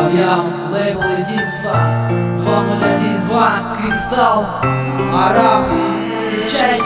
Яу-яу, лейбл единства 2012 Кристалл, Араб, встречайте.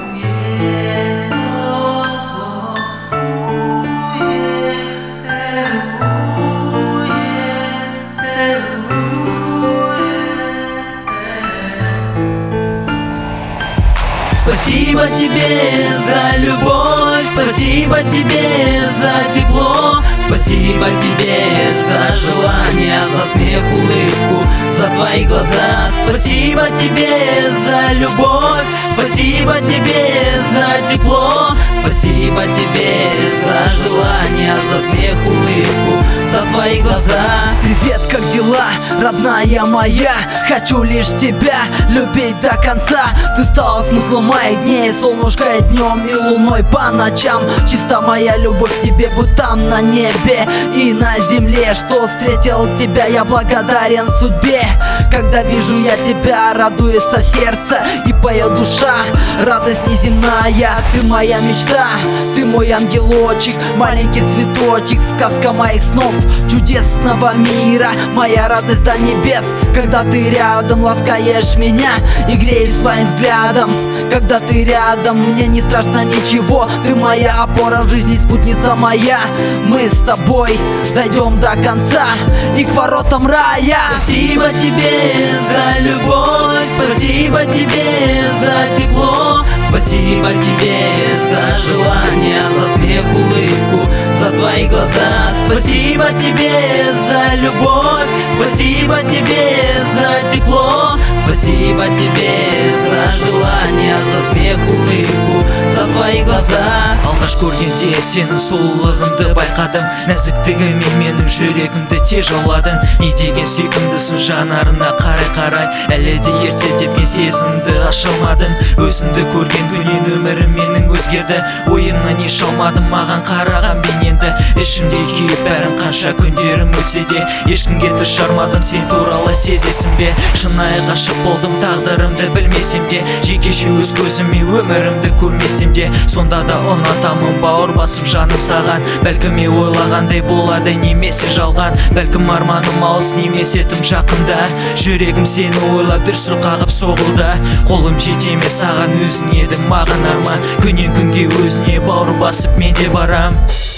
Спасибо тебе за любовь, спасибо тебе за тепло, спасибо тебе за желание, за смех, улыбку, за твои глаза. Спасибо тебе за любовь, спасибо тебе за тепло, спасибо тебе за желание, за смех, улыбку, за твои глаза. Привет, как дела, родная моя? Хочу лишь тебя любить до конца. Ты стала смыслом моих дней, солнышко днем и луной по ночам. Чисто моя любовь к тебе, будь там на небе и на земле. Что встретил тебя, я благодарен судьбе. Когда вижу я тебя, радуется сердце и поет душа. Радость неземная, ты моя мечта, ты мой ангелочек, маленький цветочек, сказка моих снов, чудесного мира, моя радость до небес. Когда ты рядом, ласкаешь меня и греешь своим взглядом. Когда ты рядом, мне не страшно ничего. Ты моя опора в жизни, спутница моя. Мы с тобой дойдем до конца и к воротам рая. Спасибо тебе за любовь, спасибо тебе за тепло, спасибо тебе за желание, за смех, улыбку, за твои глаза. Спасибо тебе за любовь, спасибо тебе за тепло, спасибо тебе за желание, за смех, улыбку, за твои глаза. Алғаш көргенде сенің сұлулығыңды байқадым, нәзіктігімен менің жүрегімді тез жауладың. Не деген сүйкімдісің жанарына қарай-қарай, әлі де ерте деп мен сезімді аша алмадым. Өзіңді көрген күннен өмірім менің өзгерді, ойымнан еш алмадым маған қараған бейнеңді. Ішімде күйіп бәрін қанша күндерім өтсе де, ешкімге тіс жармадым, сен туралы сезесің бе? Шынайы ғашық болдым тағдырымды білмесем де, жекеше өз көзіме өмірімді көрмесем де, сонда да ұнатамын бауыр басып жаным саған. Бәлкім мен ойлағандай болады немесе жалған, бәлкім арманым алыс немесе тым жақында. Жүрегім сені ойлап дүрсіл қағып соғылды, қолым жете ме саған, өзің едің маған арман. Күннен күнге өзіне бауыр басып мен де барам.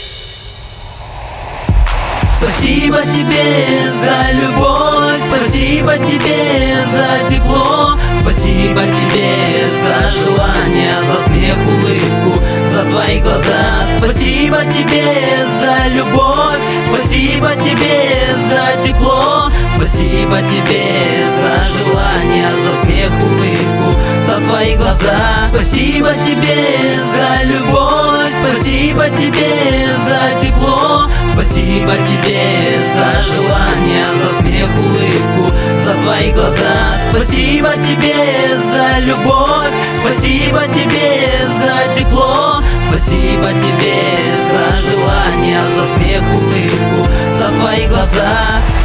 Спасибо тебе за любовь, спасибо тебе за тепло, спасибо тебе за желание, за смех, улыбку, за твои глаза. Спасибо тебе за любовь, спасибо тебе за тепло, спасибо тебе за желание, за смех, улыбку, за твои глаза. Спасибо тебе за любовь, спасибо тебе за тепло, спасибо тебе за желание, за смех, улыбку, за твои глаза. Спасибо тебе за любовь, спасибо тебе за тепло, спасибо тебе за желание, за смех, улыбку, за твои глаза.